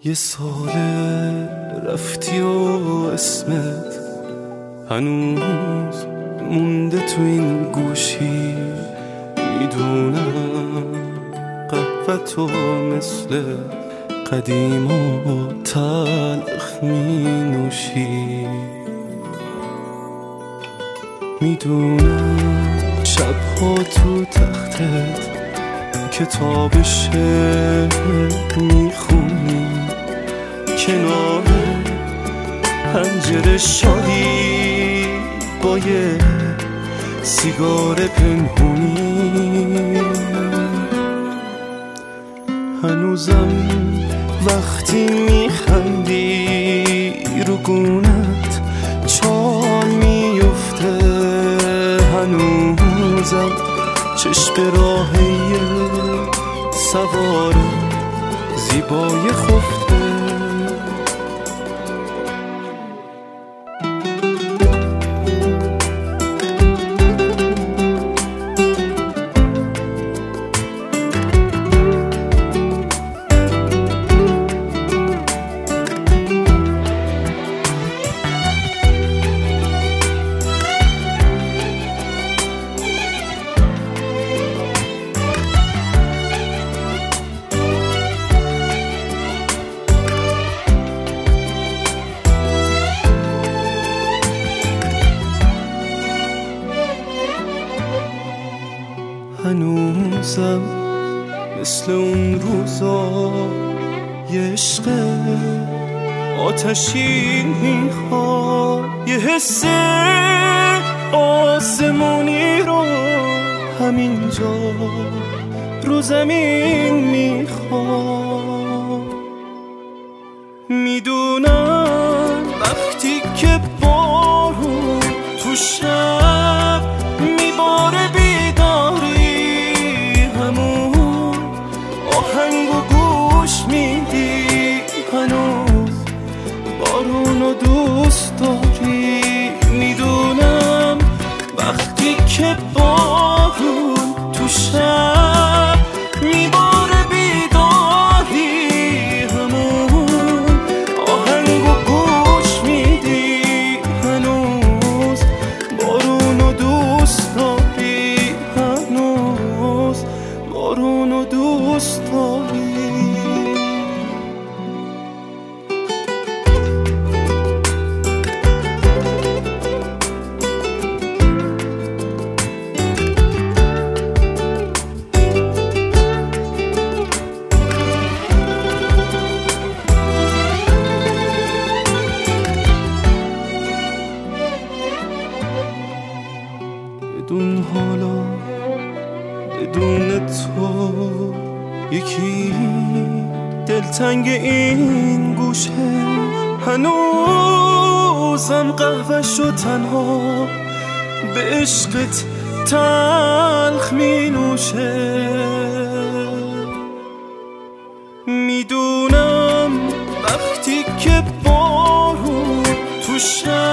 یه ساله رفتی و اسمت هنوز مونده تو این گوشی. میدونم قهوه تو مثل قدیم و تلخ می نوشی. میدونم شبها تو تختت کتاب شعر میخونی، کنار پنجره شادی با یه سیگار پنهونی. هنوزم وقتی میخندی رو گونت چال میفته، هنوزم چشم راهی سوار زیبای خفته. هنوزم مثل اون روزا یه عشق آتشین میخواد، یه حس آسمونی رو همینجا رو زمین میخواد. میدونم وقتی که بارون تو شب میباره بیداری، همون آهنگو گوش میدی، هنوز بارونو دوست داری. میدونم وقتی که بارون تو شب میباره بیداری، همون آهنگو گوش میدی، هنوز بارونو دوست داری، هنوز بارونو دوست داری. بدون حالا بدون تو یکی دلتنگ این گوشه، هنوزم قهوه‌شو تنها به عشقت تلخ می نوشه. میدونم وقتی که بارون تو شب